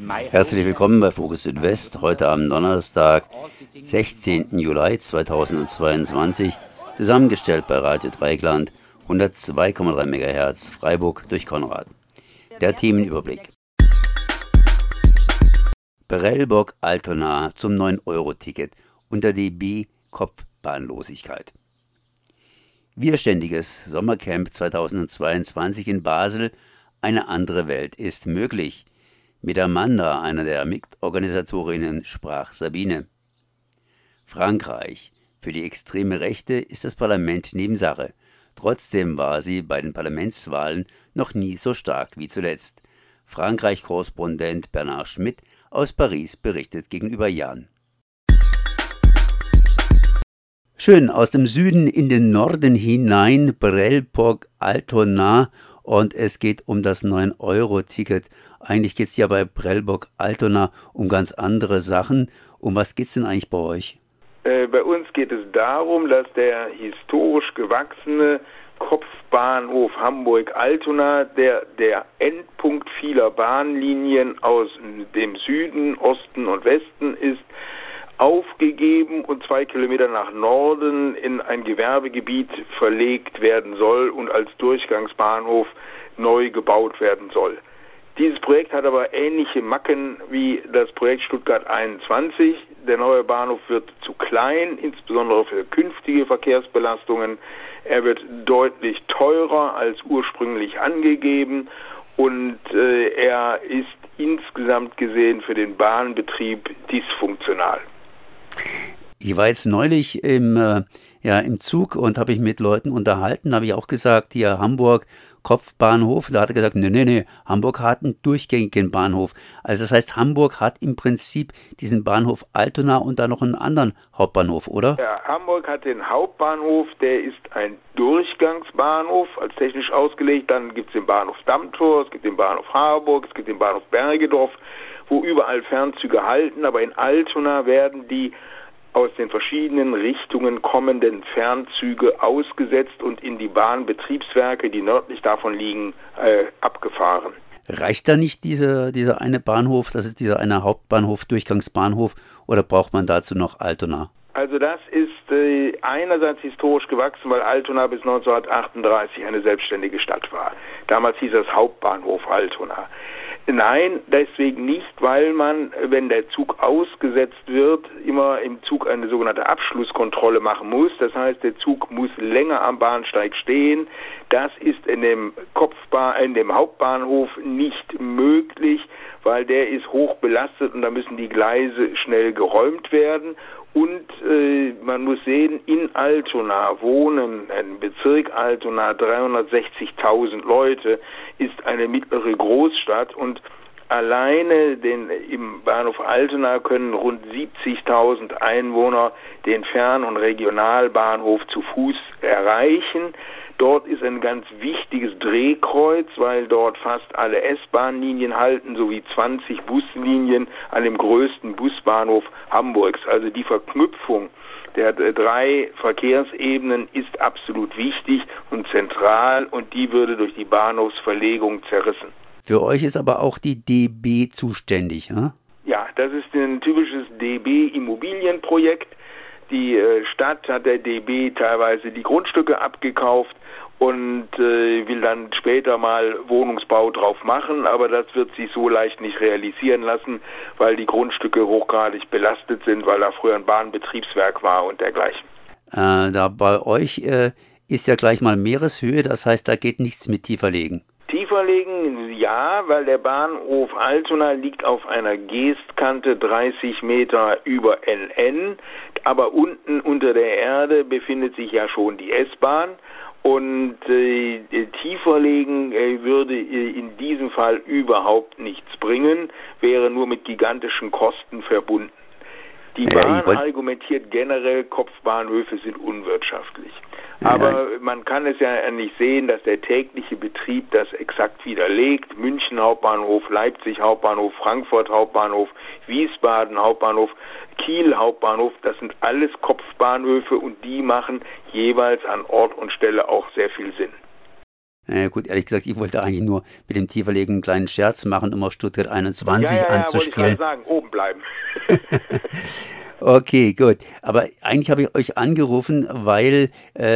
Herzlich willkommen bei Fokus Südwest, heute am Donnerstag, 16. Juli 2022, zusammengestellt bei Radio Dreieckland, 102,3 MHz, Freiburg durch Konrad. Der Themenüberblick. Prellbock-Altona zum 9-Euro-Ticket unter DB Kopfbahnlosigkeit. Widerständiges Sommercamp 2022 in Basel, eine andere Welt ist möglich. Mit Amanda, einer der Mitorganisatorinnen, sprach Sabine. Frankreich. Für die extreme Rechte ist das Parlament Nebensache. Trotzdem war sie bei den Parlamentswahlen noch nie so stark wie zuletzt. Frankreich-Korrespondent Bernard Schmidt aus Paris berichtet gegenüber Jan. Schön, aus dem Süden in den Norden hinein, Prellbock-Altona, und es geht um das 9-Euro-Ticket. Eigentlich geht es ja bei Prellbock-Altona um ganz andere Sachen. Um was geht es denn eigentlich bei euch? Bei uns geht es darum, dass der historisch gewachsene Kopfbahnhof Hamburg-Altona, der Endpunkt vieler Bahnlinien aus dem Süden, Osten und Westen ist, aufgegeben und 2 Kilometer nach Norden in ein Gewerbegebiet verlegt werden soll und als Durchgangsbahnhof neu gebaut werden soll. Dieses Projekt hat aber ähnliche Macken wie das Projekt Stuttgart 21. Der neue Bahnhof wird zu klein, insbesondere für künftige Verkehrsbelastungen. Er wird deutlich teurer als ursprünglich angegeben und er ist insgesamt gesehen für den Bahnbetrieb dysfunktional. Ich war jetzt neulich im Zug und habe mich mit Leuten unterhalten, habe ich auch gesagt, hier Hamburg, Kopfbahnhof, da hat er gesagt, nee, Hamburg hat einen durchgängigen Bahnhof. Also das heißt, Hamburg hat im Prinzip diesen Bahnhof Altona und dann noch einen anderen Hauptbahnhof, oder? Ja, Hamburg hat den Hauptbahnhof, der ist ein Durchgangsbahnhof, als technisch ausgelegt. Dann gibt es den Bahnhof Dammtor, es gibt den Bahnhof Harburg, es gibt den Bahnhof Bergedorf, wo überall Fernzüge halten, aber in Altona werden die aus den verschiedenen Richtungen kommenden Fernzüge ausgesetzt und in die Bahnbetriebswerke, die nördlich davon liegen, abgefahren. Reicht da nicht dieser eine Bahnhof, das ist dieser eine Hauptbahnhof, Durchgangsbahnhof, oder braucht man dazu noch Altona? Also das ist einerseits historisch gewachsen, weil Altona bis 1938 eine selbstständige Stadt war. Damals hieß es Hauptbahnhof Altona. Nein, deswegen nicht, weil man, wenn der Zug ausgesetzt wird, immer im Zug eine sogenannte Abschlusskontrolle machen muss. Das heißt, der Zug muss länger am Bahnsteig stehen. Das ist in dem Hauptbahnhof nicht möglich, weil der ist hoch belastet und da müssen die Gleise schnell geräumt werden. Und man muss sehen, in Altona wohnen, im Bezirk Altona, 360.000 Leute, ist eine mittlere Großstadt und alleine im Bahnhof Altona können rund 70.000 Einwohner den Fern- und Regionalbahnhof zu Fuß erreichen. Dort ist ein ganz wichtiges Drehkreuz, weil dort fast alle S-Bahnlinien halten, sowie 20 Buslinien an dem größten Busbahnhof Hamburgs. Also die Verknüpfung der 3 Verkehrsebenen ist absolut wichtig und zentral und die würde durch die Bahnhofsverlegung zerrissen. Für euch ist aber auch die DB zuständig, ne? Ja, das ist ein typisches DB-Immobilienprojekt. Die Stadt hat der DB teilweise die Grundstücke abgekauft und will dann später mal Wohnungsbau drauf machen, aber das wird sich so leicht nicht realisieren lassen, weil die Grundstücke hochgradig belastet sind, weil da früher ein Bahnbetriebswerk war und dergleichen. Da bei euch ist ja gleich mal Meereshöhe, das heißt, da geht nichts mit Tieferlegen. Tieferlegen, ja, weil der Bahnhof Altona liegt auf einer Geestkante 30 Meter über NN, aber unten unter der Erde befindet sich ja schon die S-Bahn und Tieferlegen würde in diesem Fall überhaupt nichts bringen, wäre nur mit gigantischen Kosten verbunden. Die Bahn argumentiert generell, Kopfbahnhöfe sind unwirtschaftlich. Aber man kann es ja nicht sehen, dass der tägliche Betrieb das exakt widerlegt. München Hauptbahnhof, Leipzig Hauptbahnhof, Frankfurt Hauptbahnhof, Wiesbaden Hauptbahnhof, Kiel Hauptbahnhof, das sind alles Kopfbahnhöfe und die machen jeweils an Ort und Stelle auch sehr viel Sinn. Gut, ehrlich gesagt, ich wollte eigentlich nur mit dem Tieferlegen einen kleinen Scherz machen, um auf Stuttgart 21 Ja, anzuspielen. wollte ich gerade sagen, oben bleiben. Okay, gut. Aber eigentlich habe ich euch angerufen, weil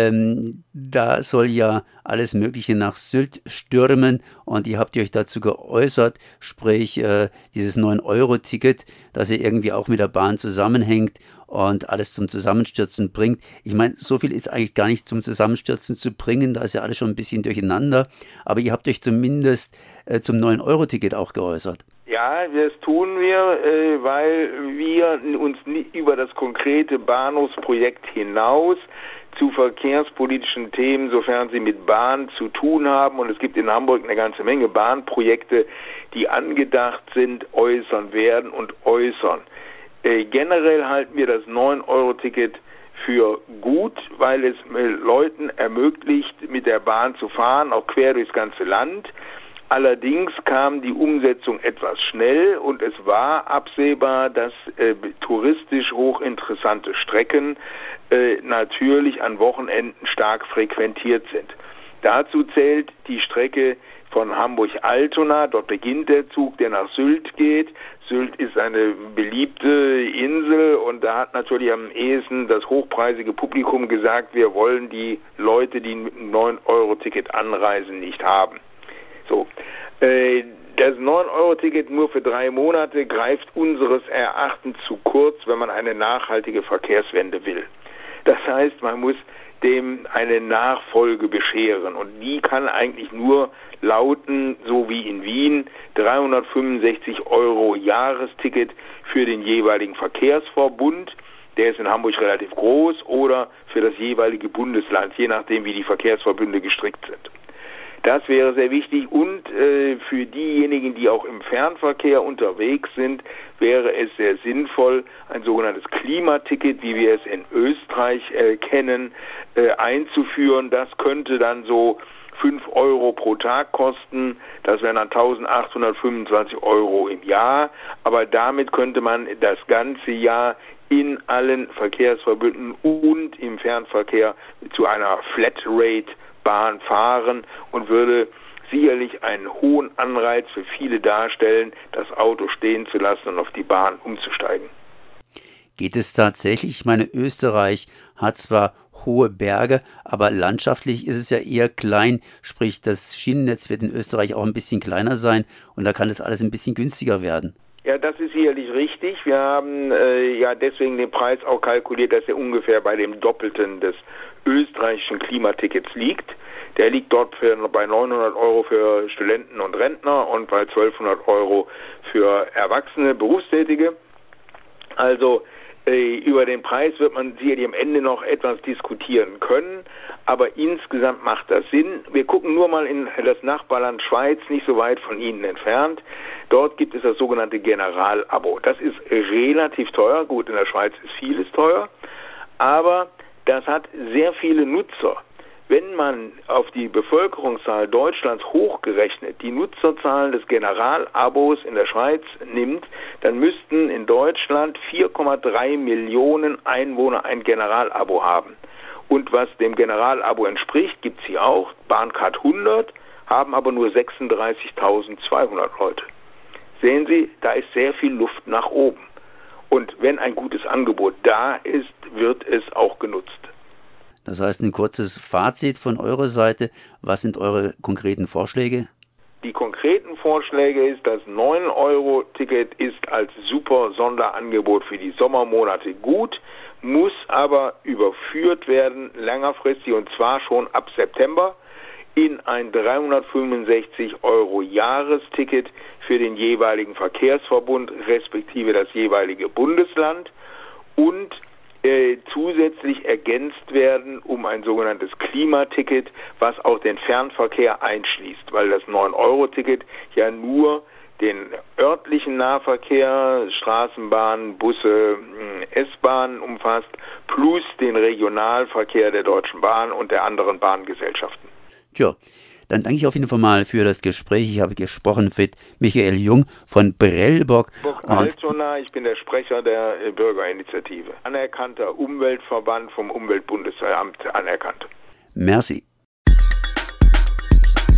da soll ja alles Mögliche nach Sylt stürmen und ihr habt euch dazu geäußert, sprich dieses 9-Euro-Ticket, das ja irgendwie auch mit der Bahn zusammenhängt und alles zum Zusammenstürzen bringt. Ich meine, so viel ist eigentlich gar nicht zum Zusammenstürzen zu bringen, da ist ja alles schon ein bisschen durcheinander, aber ihr habt euch zumindest zum 9-Euro-Ticket auch geäußert. Ja, das tun wir, weil wir uns über das konkrete Bahnhofsprojekt hinaus zu verkehrspolitischen Themen, sofern sie mit Bahn zu tun haben, und es gibt in Hamburg eine ganze Menge Bahnprojekte, die angedacht sind, äußern werden und äußern. Generell halten wir das 9-Euro-Ticket für gut, weil es Leuten ermöglicht, mit der Bahn zu fahren, auch quer durchs ganze Land. Allerdings kam die Umsetzung etwas schnell und es war absehbar, dass touristisch hochinteressante Strecken natürlich an Wochenenden stark frequentiert sind. Dazu zählt die Strecke von Hamburg-Altona. Dort beginnt der Zug, der nach Sylt geht. Sylt ist eine beliebte Insel und da hat natürlich am ehesten das hochpreisige Publikum gesagt, wir wollen die Leute, die mit einem 9-Euro-Ticket anreisen, nicht haben. So, das 9-Euro-Ticket nur für 3 Monate greift unseres Erachtens zu kurz, wenn man eine nachhaltige Verkehrswende will. Das heißt, man muss dem eine Nachfolge bescheren und die kann eigentlich nur lauten, so wie in Wien, 365 Euro Jahresticket für den jeweiligen Verkehrsverbund, der ist in Hamburg relativ groß, oder für das jeweilige Bundesland, je nachdem wie die Verkehrsverbünde gestrickt sind. Das wäre sehr wichtig und für diejenigen, die auch im Fernverkehr unterwegs sind, wäre es sehr sinnvoll, ein sogenanntes Klimaticket, wie wir es in Österreich kennen, einzuführen. Das könnte dann so 5 Euro pro Tag kosten, das wären dann 1.825 Euro im Jahr, aber damit könnte man das ganze Jahr in allen Verkehrsverbünden und im Fernverkehr zu einer Flatrate Bahn fahren und würde sicherlich einen hohen Anreiz für viele darstellen, das Auto stehen zu lassen und auf die Bahn umzusteigen. Geht es tatsächlich? Ich meine, Österreich hat zwar hohe Berge, aber landschaftlich ist es ja eher klein, sprich das Schienennetz wird in Österreich auch ein bisschen kleiner sein und da kann das alles ein bisschen günstiger werden. Ja, das ist sicherlich richtig. Wir haben deswegen den Preis auch kalkuliert, dass er ungefähr bei dem Doppelten des österreichischen Klimatickets liegt. Der liegt dort bei 900 Euro für Studenten und Rentner und bei 1200 Euro für erwachsene Berufstätige. Also über den Preis wird man sicherlich am Ende noch etwas diskutieren können, aber insgesamt macht das Sinn. Wir gucken nur mal in das Nachbarland Schweiz, nicht so weit von Ihnen entfernt. Dort gibt es das sogenannte Generalabo. Das ist relativ teuer. Gut, in der Schweiz ist vieles teuer, aber das hat sehr viele Nutzer. Wenn man auf die Bevölkerungszahl Deutschlands hochgerechnet die Nutzerzahlen des Generalabos in der Schweiz nimmt, dann müssten in Deutschland 4,3 Millionen Einwohner ein Generalabo haben. Und was dem Generalabo entspricht, gibt es hier auch. Bahncard 100 haben aber nur 36.200 Leute. Sehen Sie, da ist sehr viel Luft nach oben. Und wenn ein gutes Angebot da ist, wird es auch genutzt. Das heißt, ein kurzes Fazit von eurer Seite. Was sind eure konkreten Vorschläge? Die konkreten Vorschläge ist, das 9-Euro-Ticket ist als super Sonderangebot für die Sommermonate gut, muss aber überführt werden längerfristig und zwar schon ab September in ein 365 Euro Jahresticket für den jeweiligen Verkehrsverbund respektive das jeweilige Bundesland und zusätzlich ergänzt werden um ein sogenanntes Klimaticket, was auch den Fernverkehr einschließt, weil das 9-Euro-Ticket ja nur den örtlichen Nahverkehr, Straßenbahnen, Busse, S-Bahnen umfasst, plus den Regionalverkehr der Deutschen Bahn und der anderen Bahngesellschaften. Tja, dann danke ich auf jeden Fall mal für das Gespräch. Ich habe gesprochen mit Michael Jung von Prellbock. Altona, ich bin der Sprecher der Bürgerinitiative. Anerkannter Umweltverband vom Umweltbundesamt anerkannt. Merci.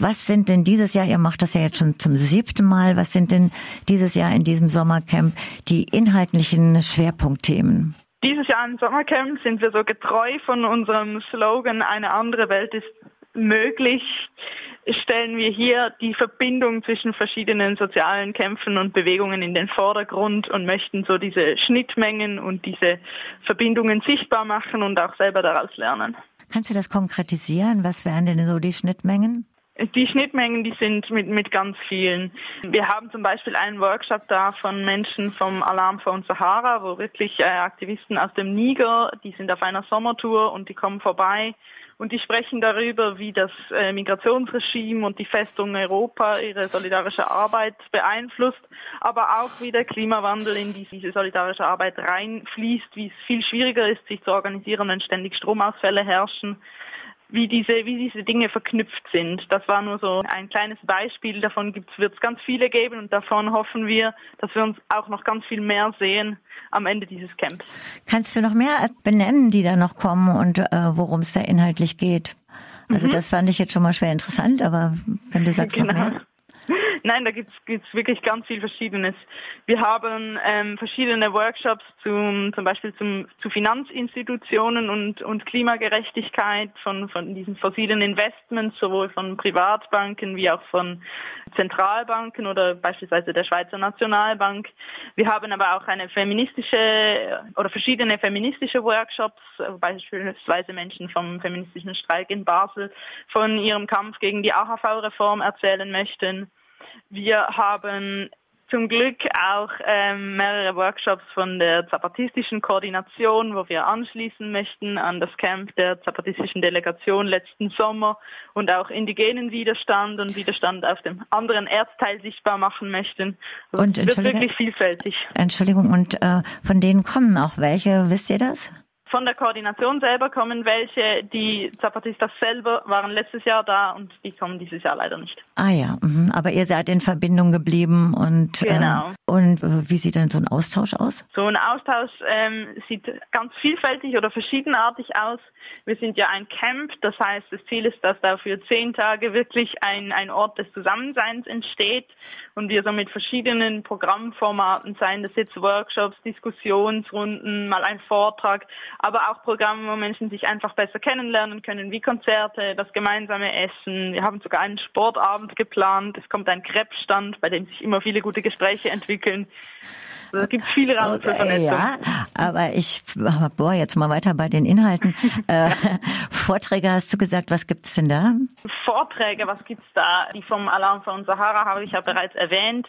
Was sind denn dieses Jahr, ihr macht das ja jetzt schon zum 7. Mal, was sind denn dieses Jahr in diesem Sommercamp die inhaltlichen Schwerpunktthemen? Dieses Jahr im Sommercamp sind wir so getreu von unserem Slogan "Eine andere Welt ist möglich", stellen wir hier die Verbindung zwischen verschiedenen sozialen Kämpfen und Bewegungen in den Vordergrund und möchten so diese Schnittmengen und diese Verbindungen sichtbar machen und auch selber daraus lernen. Kannst du das konkretisieren? Was wären denn so die Schnittmengen? Die Schnittmengen, die sind mit ganz vielen. Wir haben zum Beispiel einen Workshop da von Menschen vom Alarm for Sahara, wo wirklich Aktivisten aus dem Niger, die sind auf einer Sommertour und die kommen vorbei und die sprechen darüber, wie das Migrationsregime und die Festung Europa ihre solidarische Arbeit beeinflusst, aber auch wie der Klimawandel in diese solidarische Arbeit reinfließt, wie es viel schwieriger ist, sich zu organisieren, wenn ständig Stromausfälle herrschen. Wie diese Dinge verknüpft sind. Das war nur so ein kleines Beispiel. Davon wird es ganz viele geben und davon hoffen wir, dass wir uns auch noch ganz viel mehr sehen am Ende dieses Camps. Kannst du noch mehr benennen, die da noch kommen und worum es da inhaltlich geht? Also das fand ich jetzt schon mal schwer interessant, aber wenn du sagst noch mehr. Nein, da gibt's wirklich ganz viel Verschiedenes. Wir haben verschiedene Workshops zum Beispiel zu Finanzinstitutionen und Klimagerechtigkeit von diesen fossilen Investments, sowohl von Privatbanken wie auch von Zentralbanken oder beispielsweise der Schweizer Nationalbank. Wir haben aber auch verschiedene feministische Workshops, beispielsweise Menschen vom feministischen Streik in Basel von ihrem Kampf gegen die AHV-Reform erzählen möchten. Wir haben zum Glück auch mehrere Workshops von der zapatistischen Koordination, wo wir anschließen möchten an das Camp der zapatistischen Delegation letzten Sommer und auch indigenen Widerstand und Widerstand auf dem anderen Erdteil sichtbar machen möchten. Also und es wird wirklich vielfältig. Entschuldigung, und von denen kommen auch welche, wisst ihr das? Von der Koordination selber kommen welche, die Zapatistas selber waren letztes Jahr da und die kommen dieses Jahr leider nicht. Ah ja, aber ihr seid in Verbindung geblieben und genau. Wie sieht denn so ein Austausch aus? So ein Austausch sieht ganz vielfältig oder verschiedenartig aus. Wir sind ja ein Camp, das heißt, das Ziel ist, dass da für 10 Tage wirklich ein Ort des Zusammenseins entsteht und wir so mit verschiedenen Programmformaten, seien das jetzt Workshops, Diskussionsrunden, mal ein Vortrag, aber auch Programme, wo Menschen sich einfach besser kennenlernen können, wie Konzerte, das gemeinsame Essen. Wir haben sogar einen Sportabend geplant. Es kommt ein Krebsstand, bei dem sich immer viele gute Gespräche entwickeln. Also es gibt viele Raum für Vernetzung. Ja, aber ich bohre jetzt mal weiter bei den Inhalten. Vorträge hast du gesagt, was gibt's denn da? Vorträge, was gibt's da? Die vom Alarm for Sahara habe ich ja bereits erwähnt.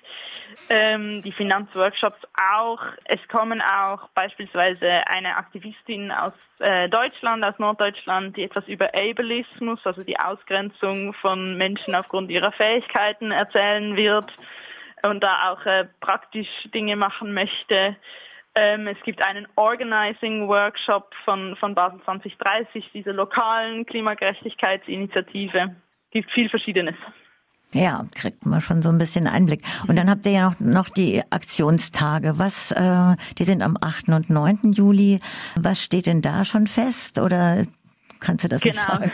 Die Finanzworkshops auch. Es kommen auch beispielsweise eine Aktivistin aus Deutschland, aus Norddeutschland, die etwas über Ableismus, also die Ausgrenzung von Menschen aufgrund ihrer Fähigkeiten erzählen wird und da auch praktisch Dinge machen möchte. Es gibt einen Organizing-Workshop von Basel 2030, diese lokalen Klimagerechtigkeitsinitiative. Es gibt viel Verschiedenes. Ja, kriegt man schon so ein bisschen Einblick. Und dann habt ihr ja noch die Aktionstage. Die sind am 8. und 9. Juli. Was steht denn da schon fest? Oder kannst du das nicht sagen?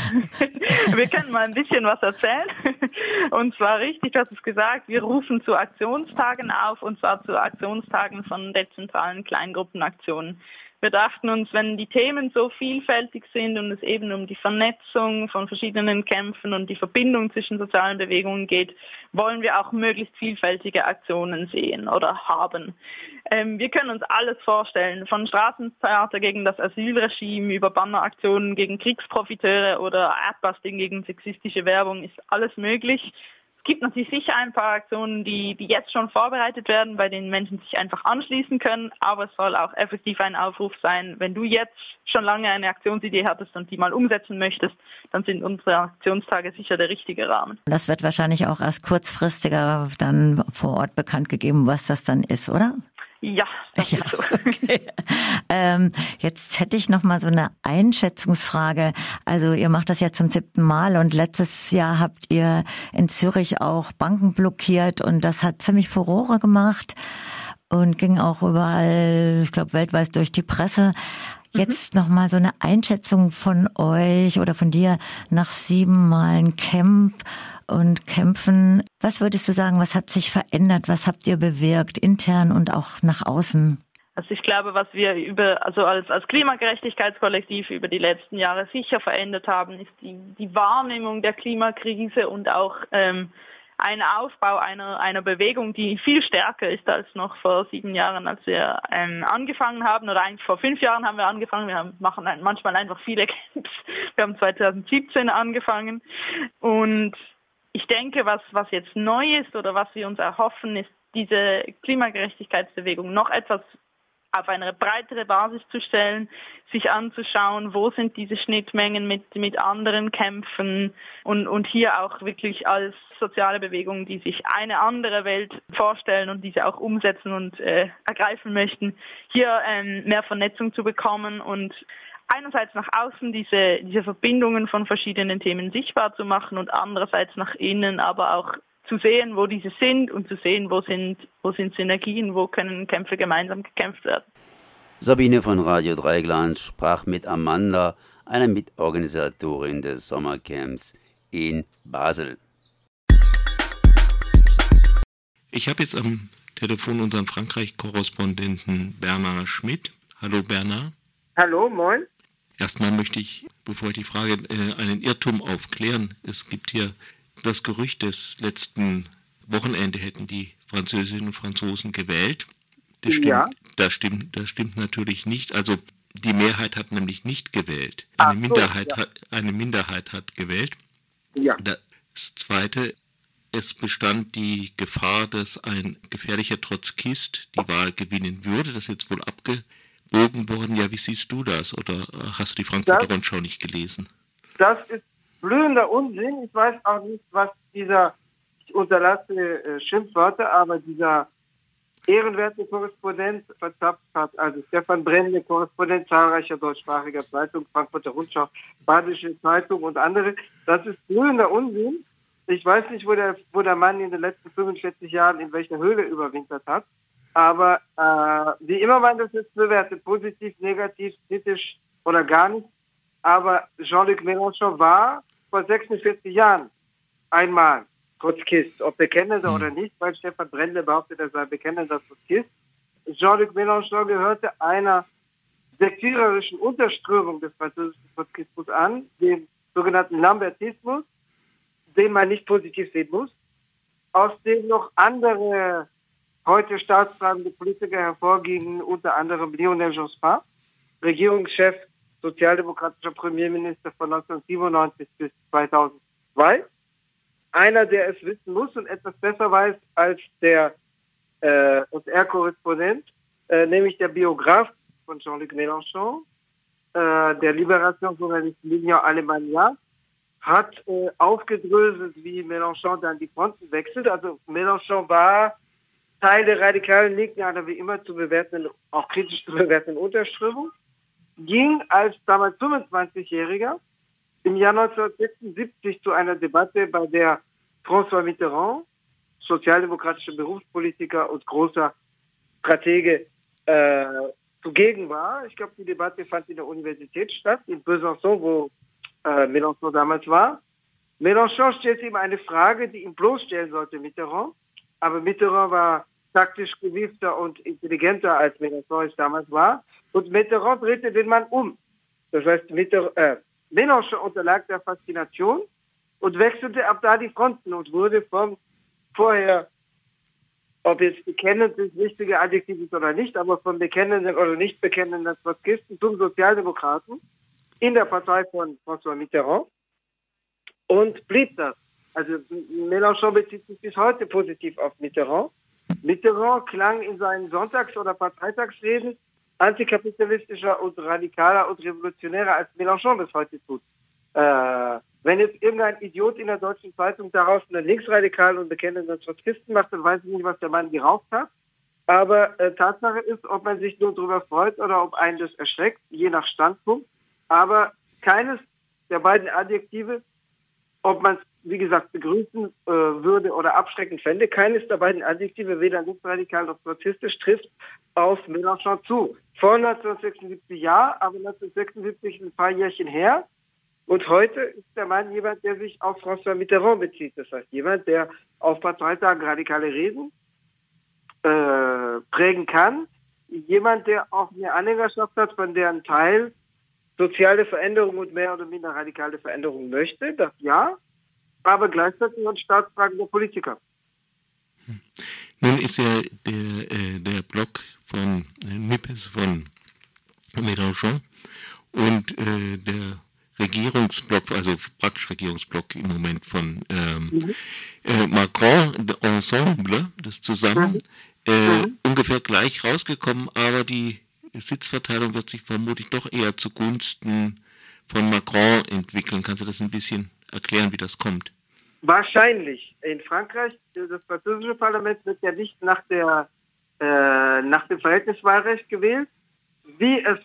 Wir können mal ein bisschen was erzählen. Und zwar richtig, du hast es gesagt, wir rufen zu Aktionstagen auf, und zwar zu Aktionstagen von dezentralen Kleingruppenaktionen. Wir dachten uns, wenn die Themen so vielfältig sind und es eben um die Vernetzung von verschiedenen Kämpfen und die Verbindung zwischen sozialen Bewegungen geht, wollen wir auch möglichst vielfältige Aktionen sehen oder haben. Wir können uns alles vorstellen, von Straßentheater gegen das Asylregime über Banneraktionen gegen Kriegsprofiteure oder Adbusting gegen sexistische Werbung ist alles möglich. Es gibt natürlich sicher ein paar Aktionen, die jetzt schon vorbereitet werden, bei denen Menschen sich einfach anschließen können, aber es soll auch effektiv ein Aufruf sein. Wenn du jetzt schon lange eine Aktionsidee hattest und die mal umsetzen möchtest, dann sind unsere Aktionstage sicher der richtige Rahmen. Das wird wahrscheinlich auch erst kurzfristiger dann vor Ort bekannt gegeben, was das dann ist, oder? Ja, das ist so. Okay. Jetzt hätte ich noch mal so eine Einschätzungsfrage. Also ihr macht das ja zum 7. Mal und letztes Jahr habt ihr in Zürich auch Banken blockiert und das hat ziemlich Furore gemacht und ging auch überall, ich glaube weltweit durch die Presse. Jetzt noch mal so eine Einschätzung von euch oder von dir nach 7 Mal ein Camp. und kämpfen. Was würdest du sagen, was hat sich verändert? Was habt ihr bewirkt, intern und auch nach außen? Also ich glaube, was wir als Klimagerechtigkeitskollektiv über die letzten Jahre sicher verändert haben, ist die Wahrnehmung der Klimakrise und auch ein Aufbau einer Bewegung, die viel stärker ist als noch vor 7 Jahren, als wir angefangen haben, oder eigentlich vor 5 Jahren haben wir angefangen. Wir machen manchmal einfach viele Camps. Wir haben 2017 angefangen. Und ich denke, was jetzt neu ist oder was wir uns erhoffen, ist diese Klimagerechtigkeitsbewegung noch etwas auf eine breitere Basis zu stellen, sich anzuschauen, wo sind diese Schnittmengen mit anderen Kämpfen und hier auch wirklich als soziale Bewegung, die sich eine andere Welt vorstellen und diese auch umsetzen und ergreifen möchten, hier mehr Vernetzung zu bekommen und einerseits nach außen diese Verbindungen von verschiedenen Themen sichtbar zu machen und andererseits nach innen aber auch zu sehen, wo diese sind und zu sehen, wo sind Synergien, wo können Kämpfe gemeinsam gekämpft werden. Sabine von Radio Dreieckland sprach mit Amanda, einer Mitorganisatorin des Sommercamps in Basel. Ich habe jetzt am Telefon unseren Frankreich-Korrespondenten Bernhard Schmidt. Hallo Bernhard. Hallo, moin. Erstmal möchte ich, bevor ich die Frage, einen Irrtum aufklären. Es gibt hier das Gerücht, des letzten Wochenende hätten die Französinnen und Franzosen gewählt. Das stimmt natürlich nicht. Also die Mehrheit hat nämlich nicht gewählt. Eine Minderheit hat gewählt. Ja. Das Zweite, es bestand die Gefahr, dass ein gefährlicher Trotzkist die Wahl gewinnen würde. Das ist jetzt wohl abgebogen worden. Ja, wie siehst du das? Oder hast du die Frankfurter Rundschau nicht gelesen? Das ist blühender Unsinn. Ich weiß auch nicht, was ich unterlasse Schimpfwörter, aber dieser ehrenwerte Korrespondent verzapft hat, also Stefan Brendle, Korrespondent zahlreicher deutschsprachiger Zeitungen, Frankfurter Rundschau, Badische Zeitung und andere. Das ist blühender Unsinn. Ich weiß nicht, wo der Mann in den letzten 45 Jahren in welcher Höhle überwintert hat, aber wie immer man das jetzt bewertet, positiv, negativ, kritisch oder gar nicht, aber Jean-Luc Mélenchon war vor 46 Jahren einmal Trotzkist, ob bekennender oder nicht, weil Stefan Brendle behauptet, er sei bekennender Trotzkist. Jean-Luc Mélenchon gehörte einer sektiererischen Unterströmung des französischen Trotzkismus an, dem sogenannten Lambertismus, den man nicht positiv sehen muss, aus dem noch andere heute staatstragende Politiker hervorgingen, unter anderem Lionel Jospin, Regierungschef, sozialdemokratischer Premierminister von 1997 bis 2002. Einer, der es wissen muss und etwas besser weiß als der OSR-Korrespondent, nämlich der Biograf von Jean-Luc Mélenchon, der Liberation-Journalist Lilian Alemania, hat aufgedröselt, wie Mélenchon dann die Fronten wechselt. Also Mélenchon war Teil der radikalen Linken, einer wie immer zu bewertenden, auch kritisch zu bewertenden Unterströmung, ging als damals 25-Jähriger im Jahr 1976 zu einer Debatte, bei der François Mitterrand, sozialdemokratischer Berufspolitiker und großer Stratege, zugegen war. Ich glaube, die Debatte fand in der Universität statt, in Besançon, wo Mélenchon damals war. Mélenchon stellte ihm eine Frage, die ihm bloßstellen sollte, Mitterrand. Aber Mitterrand war taktisch gewiefter und intelligenter, als Mélenchon es damals war. Und Mitterrand drehte den Mann um. Das heißt, Mélenchon unterlag der Faszination und wechselte ab da die Fronten und wurde vom vorher, ob jetzt bekennend das richtige Adjektiv ist oder nicht, aber vom bekennenden oder nicht bekennenden Trotzkisten zum Sozialdemokraten in der Partei von François Mitterrand und blieb das. Also Mélenchon bezieht sich bis heute positiv auf Mitterrand. Mitterrand klang in seinen Sonntags- oder Parteitagsreden antikapitalistischer und radikaler und revolutionärer, als Mélenchon bis heute tut. Wenn jetzt irgendein Idiot in der deutschen Zeitung daraus einen linksradikalen und bekennenden Trotzkisten macht, dann weiß ich nicht, was der Mann geraucht hat. Aber Tatsache ist, ob man sich nur darüber freut oder ob einen das erschreckt, je nach Standpunkt. Aber keines der beiden Adjektive, ob man es, wie gesagt, begrüßen würde oder abschreckend fände, keines der beiden Adjektive, weder linksradikal noch trotzkistisch, trifft auf Mélenchon zu. Vor 1976 ja, aber 1976 ein paar Jährchen her. Und heute ist der Mann jemand, der sich auf François Mitterrand bezieht. Das heißt, jemand, der auf Parteitagen radikale Reden prägen kann. Jemand, der auch eine Anhängerschaft hat, von deren Teil soziale Veränderung und mehr oder minder radikale Veränderung möchte. Das ja, aber gleichzeitig ein staatstragender Politiker. Nun ist ja der Block von Nippes von Mélenchon und der Regierungsblock, also praktisch Regierungsblock im Moment von Macron, Ensemble, das zusammen, ungefähr gleich rausgekommen, aber die Sitzverteilung wird sich vermutlich doch eher zugunsten von Macron entwickeln. Kannst du das ein bisschen erklären, wie das kommt? Wahrscheinlich. In Frankreich, das französische Parlament wird ja nicht nach dem Verhältniswahlrecht gewählt, wie es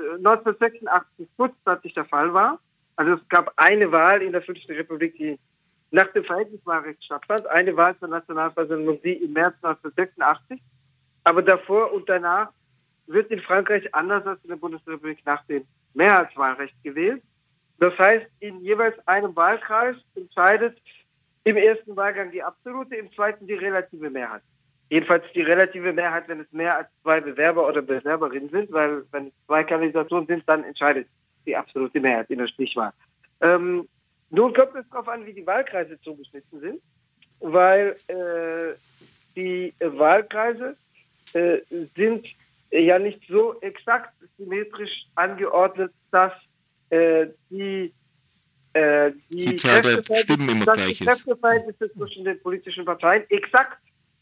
1986 kurzzeitig der Fall war. Also es gab eine Wahl in der 5. Republik, die nach dem Verhältniswahlrecht stattfand. Eine Wahl zur Nationalversammlung, die im März 1986. Aber davor und danach wird in Frankreich anders als in der Bundesrepublik nach dem Mehrheitswahlrecht gewählt. Das heißt, in jeweils einem Wahlkreis entscheidet im ersten Wahlgang die absolute, im zweiten die relative Mehrheit. Jedenfalls die relative Mehrheit, wenn es mehr als 2 Bewerber oder Bewerberinnen sind, weil wenn es 2 Kandidaturen sind, dann entscheidet die absolute Mehrheit in der Stichwahl. Nun kommt es darauf an, wie die Wahlkreise zugeschnitten sind, weil die Wahlkreise sind ja nicht so exakt symmetrisch angeordnet, dass die Zahl der Stimmen immer gleich ist. Die Kräfteverhältnisse zwischen den politischen Parteien exakt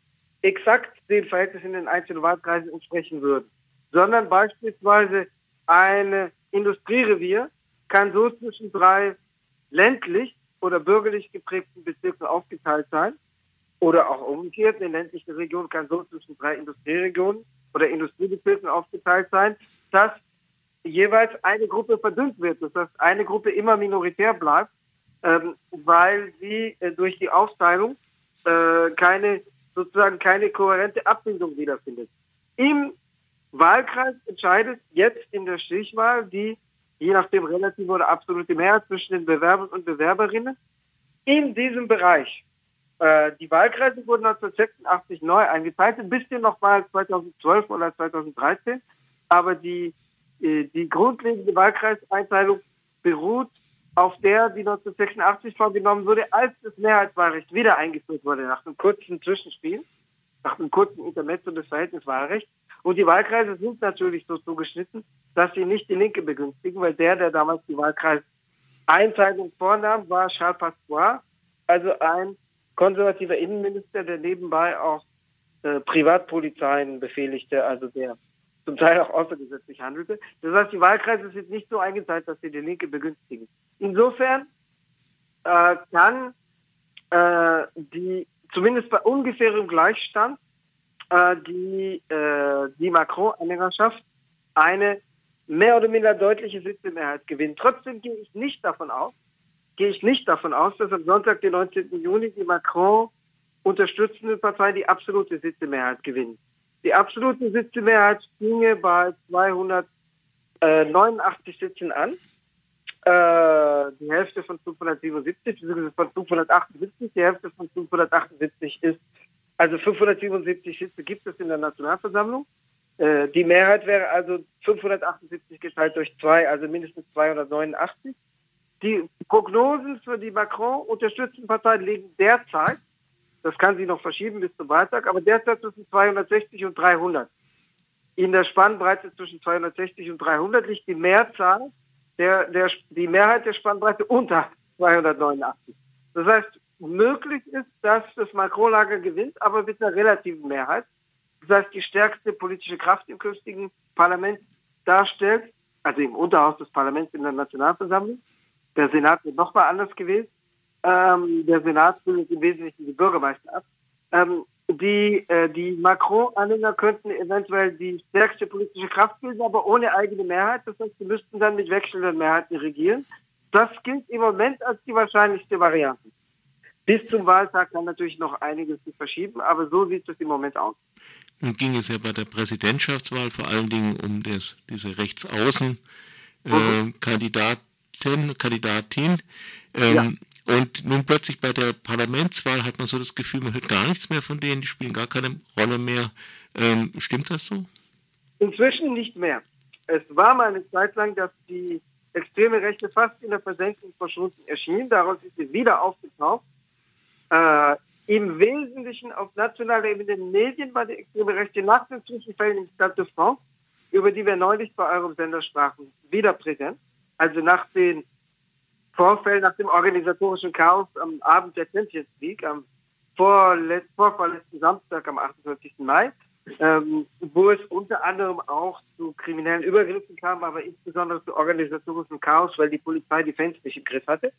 den Verhältnissen in den einzelnen Wahlkreisen entsprechen würden. Sondern beispielsweise ein Industrierevier kann so zwischen 3 ländlich oder bürgerlich geprägten Bezirken aufgeteilt sein. Oder auch umgekehrt, eine ländliche Region kann so zwischen 3 Industrieregionen oder Industriebezirken aufgeteilt sein, dass jeweils eine Gruppe verdünnt wird. Das heißt, eine Gruppe immer minoritär bleibt, weil sie durch die Aufteilung keine kohärente Abbildung wiederfindet. Im Wahlkreis entscheidet jetzt in der Stichwahl die, je nachdem relative oder absolute Mehrheit zwischen den Bewerbern und Bewerberinnen in diesem Bereich. Die Wahlkreise wurden 1986 neu eingeteilt, ein bisschen nochmal 2012 oder 2013, aber die grundlegende Wahlkreiseinteilung beruht auf der, die 1986 vorgenommen wurde, als das Mehrheitswahlrecht wieder eingeführt wurde, nach einem kurzen Zwischenspiel, nach einem kurzen Intermezzo des Verhältniswahlrechts. Und die Wahlkreise sind natürlich so zugeschnitten, dass sie nicht die Linke begünstigen, weil der damals die Wahlkreiseinteilung vornahm, war Charles Pasqua, also ein konservativer Innenminister, der nebenbei auch Privatpolizeien befehligte, also der zum Teil auch außergesetzlich handelte. Das heißt, die Wahlkreise sind nicht so eingeteilt, dass sie die Linke begünstigen. Insofern kann zumindest bei ungefährem Gleichstand, die Macron-Anhängerschaft eine mehr oder minder deutliche Sitzemehrheit gewinnt. Trotzdem gehe ich nicht davon aus, dass am Sonntag, den 19. Juni, die Macron unterstützende Partei die absolute Sitzemehrheit gewinnt. Die absolute Sitzemehrheit ginge bei 289 Sitzen an. Die Hälfte von 577, beziehungsweise von 578, die Hälfte von 578 ist, also 577 Sitze gibt es in der Nationalversammlung. Die Mehrheit wäre also 578 geteilt durch 2, also mindestens 289. Die Prognosen für die Macron-unterstützten Parteien liegen derzeit, das kann sich noch verschieben bis zum Wahltag, aber derzeit zwischen 260 und 300. In der Spannbreite zwischen 260 und 300 liegt die Mehrzahl, die Mehrheit der Spannbreite unter 289. Das heißt, möglich ist, dass das Macron-Lager gewinnt, aber mit einer relativen Mehrheit. Das heißt, die stärkste politische Kraft im künftigen Parlament darstellt, also im Unterhaus des Parlaments in der Nationalversammlung. Der Senat wird nochmal anders gewählt. Der Senat bildet im Wesentlichen die Bürgermeister ab. Die Macron-Anhänger könnten eventuell die stärkste politische Kraft bilden, aber ohne eigene Mehrheit. Das heißt, sie müssten dann mit wechselnden Mehrheiten regieren. Das gilt im Moment als die wahrscheinlichste Variante. Bis zum Wahltag kann natürlich noch einiges sich verschieben, aber so sieht es im Moment aus. Nun ging es ja bei der Präsidentschaftswahl vor allen Dingen um diese Rechtsaußen-Kandidaten Kandidatin. Und nun plötzlich bei der Parlamentswahl hat man so das Gefühl, man hört gar nichts mehr von denen, die spielen gar keine Rolle mehr. Stimmt das so? Inzwischen nicht mehr. Es war mal eine Zeit lang, dass die extreme Rechte fast in der Versenkung verschwunden erschien. Daraus ist sie wieder aufgetaucht. Im Wesentlichen auf nationaler Ebene in den Medien war die extreme Rechte nach den Zwischenfällen im Stade de France, über die wir neulich bei eurem Sender sprachen, wieder präsent. Also nach den Vorfällen, nach dem organisatorischen Chaos am Abend der Champions League, am vorvorletzten Samstag, am 28. Mai, wo es unter anderem auch zu kriminellen Übergriffen kam, aber insbesondere zu organisatorischem Chaos, weil die Polizei die Fans nicht im Griff hatte.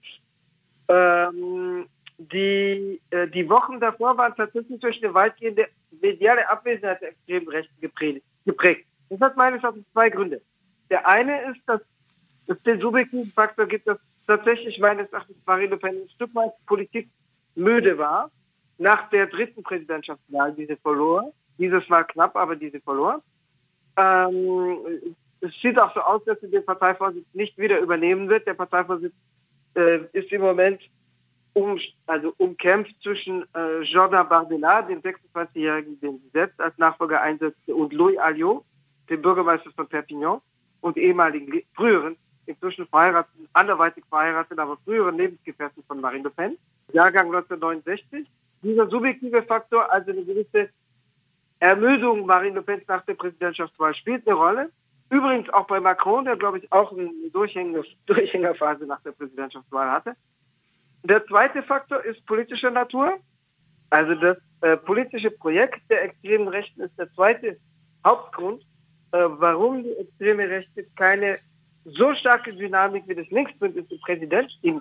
Die Wochen davor waren tatsächlich durch eine weitgehende mediale Abwesenheit der extremen Rechten geprägt. Das hat meines Erachtens zwei Gründe. Der eine ist, dass es den subjektiven Faktor gibt, dass tatsächlich meines Erachtens Marine Le Pen ein Stück weit Politik müde war. Nach der dritten Präsidentschaftswahl, die sie verlor. Dieses war knapp, aber die sie verlor. Es sieht auch so aus, dass sie den Parteivorsitz nicht wieder übernehmen wird. Der Parteivorsitz ist im Moment umkämpft zwischen Jordan Bardella, dem 26-Jährigen, den sie selbst als Nachfolger einsetzte, und Louis Alliot, dem Bürgermeister von Perpignan, und ehemaligen früheren, inzwischen verheirateten, anderweitig verheirateten, aber früheren Lebensgefährten von Marine Le Pen, Jahrgang 1969. Dieser subjektive Faktor, also eine gewisse Ermüdung Marine Le Pen nach der Präsidentschaftswahl, spielt eine Rolle. Übrigens auch bei Macron, der, glaube ich, auch eine Durchhängerphase nach der Präsidentschaftswahl hatte. Der zweite Faktor ist politischer Natur. Also das politische Projekt der extremen Rechten ist der zweite Hauptgrund, warum die extreme Rechte keine so starke Dynamik wie das Linksbündnis im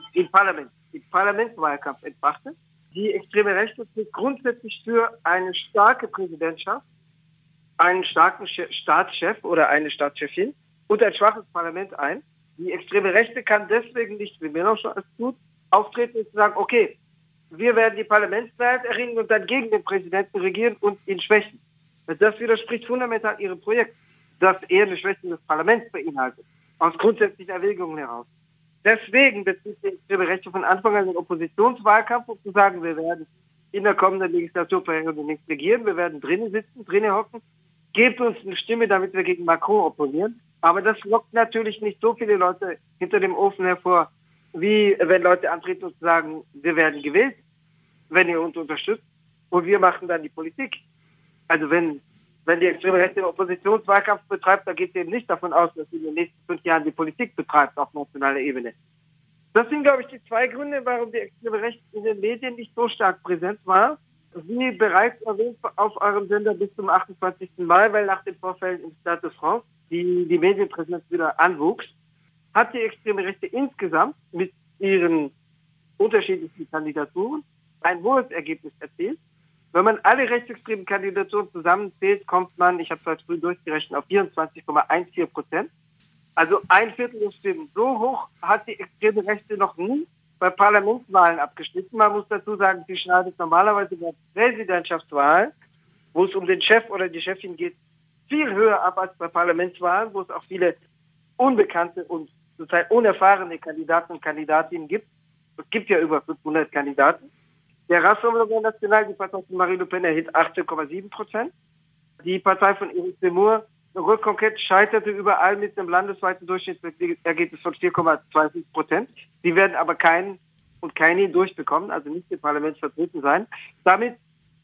Parlamentswahlkampf entfachte. Die extreme Rechte steht grundsätzlich für eine starke Präsidentschaft, einen starken Staatschef oder eine Staatschefin und ein schwaches Parlament ein. Die extreme Rechte kann deswegen nicht, wie Mélenchon es tut, auftreten und sagen, okay, wir werden die Parlamentsmehrheit erringen und dann gegen den Präsidenten regieren und ihn schwächen. Das widerspricht fundamental ihrem Projekt, das eher eine Schwächung des Parlaments beinhaltet, aus grundsätzlichen Erwägungen heraus. Deswegen bezieht die extreme Rechte von Anfang an den Oppositionswahlkampf, um zu sagen, wir werden in der kommenden Legislaturperiode nicht regieren, wir werden drinnen sitzen, drinnen hocken, gebt uns eine Stimme, damit wir gegen Macron opponieren. Aber das lockt natürlich nicht so viele Leute hinter dem Ofen hervor, wie wenn Leute antreten und sagen, wir werden gewählt, wenn ihr uns unterstützt, und wir machen dann die Politik. Also wenn die extreme Rechte den Oppositionswahlkampf betreibt, da geht sie eben nicht davon aus, dass sie in den nächsten 5 Jahren die Politik betreibt auf nationaler Ebene. Das sind, glaube ich, die zwei Gründe, warum die extreme Rechte in den Medien nicht so stark präsent war. Wie bereits erwähnt auf eurem Sender bis zum 28. Mai, weil nach den Vorfällen im Stade de France die Medienpräsenz wieder anwuchs, hat die extreme Rechte insgesamt mit ihren unterschiedlichen Kandidaturen ein hohes Ergebnis erzielt. Wenn man alle rechtsextremen Kandidaturen zusammenzählt, kommt man, ich habe es heute früh durchgerechnet, auf 24,14%. Also ein Viertel der Stimmen. So hoch hat die extreme Rechte noch nie bei Parlamentswahlen abgeschnitten. Man muss dazu sagen, sie schneidet normalerweise bei Präsidentschaftswahlen, wo es um den Chef oder die Chefin geht, viel höher ab als bei Parlamentswahlen, wo es auch viele unbekannte und zurzeit unerfahrene Kandidaten und Kandidatinnen gibt. Es gibt ja über 500 Kandidaten. Der Rassemblement National, die Partei von Marine Le Pen, erhielt 18,7%. Die Partei von Éric Zemmour, Reconquête, scheiterte überall mit einem landesweiten Durchschnittsergebnis von 4,20%. Die werden aber keinen durchbekommen, also nicht im Parlament vertreten sein. Damit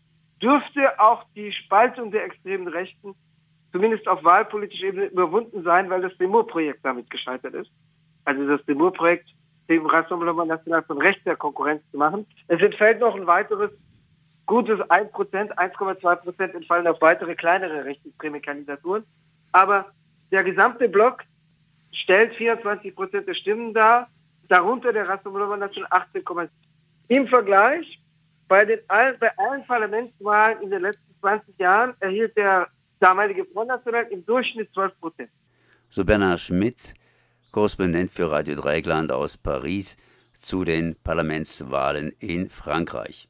dürfte auch die Spaltung der extremen Rechten zumindest auf wahlpolitischer Ebene überwunden sein, weil das Zemmour-Projekt damit gescheitert ist. Also das Zemmour-Projekt, dem Rassemblement National von rechts der Konkurrenz zu machen. Es entfällt noch ein weiteres gutes 1%, 1,2% entfallen auf weitere kleinere rechtsextreme Kandidaturen. Aber der gesamte Block stellt 24% der Stimmen dar, darunter der Rassemblement National 18,7%. Im Vergleich, bei allen Parlamentswahlen in den letzten 20 Jahren erhielt der damalige Front National im Durchschnitt 12%. So Bernhard Schmidt, Korrespondent für Radio Dreieckland aus Paris zu den Parlamentswahlen in Frankreich.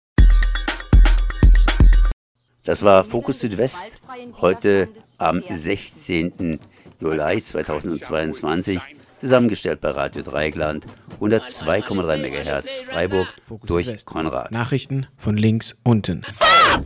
Das war Fokus Südwest, heute am 16. Juli 2022 Zusammengestellt bei Radio Dreieckland, 102,3 MHz Freiburg durch Konrad. Nachrichten von links unten.